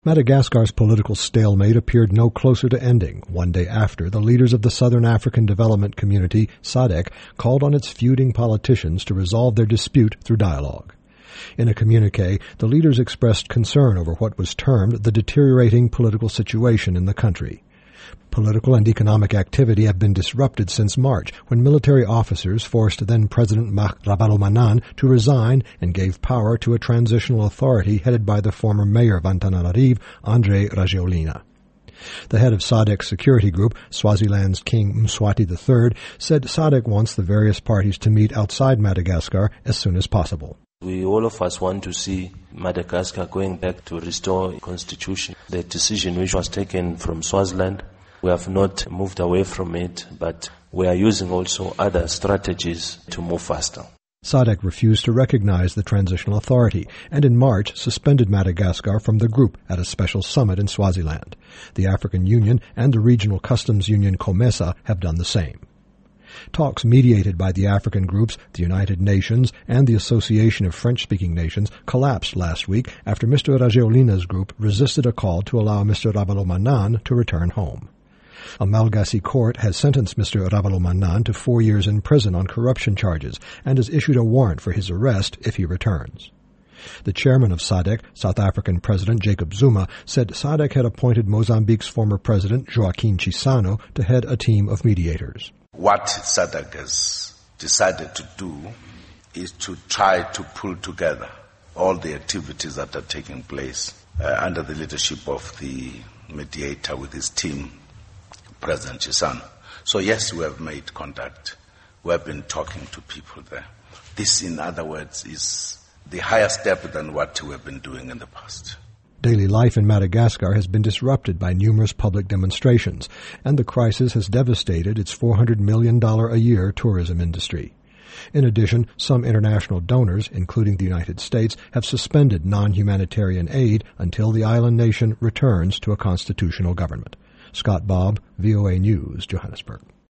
Madagascar's political stalemate appeared no closer to ending, one day after the leaders of the Southern African Development Community, SADC, called on its feuding politicians to resolve their dispute through dialogue. In a communique, the leaders expressed concern over what was termed the deteriorating political situation in the country. Political and economic activity have been disrupted since March, when military officers forced then-President Marc Ravalomanana to resign and gave power to a transitional authority headed by the former mayor of Antananarivo, André Rajoelina. The head of SADC's security group, Swaziland's King Mswati III, said SADC wants the various parties to meet outside Madagascar as soon as possible. All of us want to see Madagascar going back to restore a constitution. The decision which was taken from Swaziland, we have not moved away from it, but we are using also other strategies to move faster. SADC refused to recognize the transitional authority and in March suspended Madagascar from the group at a special summit in Swaziland. The African Union and the regional customs union COMESA have done the same. Talks mediated by the African groups, the United Nations, and the Association of French-Speaking Nations collapsed last week after Mr. Rajoelina's group resisted a call to allow Mr. Ravalomanana to return home. A Malagasy court has sentenced Mr. Ravalomanana to 4 years in prison on corruption charges and has issued a warrant for his arrest if he returns. The chairman of SADC, South African President Jacob Zuma, said SADC had appointed Mozambique's former president, Joaquim Chissano, to head a team of mediators. What SADC has decided to do is to try to pull together all the activities that are taking place under the leadership of the mediator with his team, President Chissano. So yes, we have made contact. We have been talking to people there. This, in other words, is the higher step than what we have been doing in the past. Daily life in Madagascar has been disrupted by numerous public demonstrations, and the crisis has devastated its $400 million a year tourism industry. In addition, some international donors, including the United States, have suspended non-humanitarian aid until the island nation returns to a constitutional government. Scott Bobb, VOA News, Johannesburg.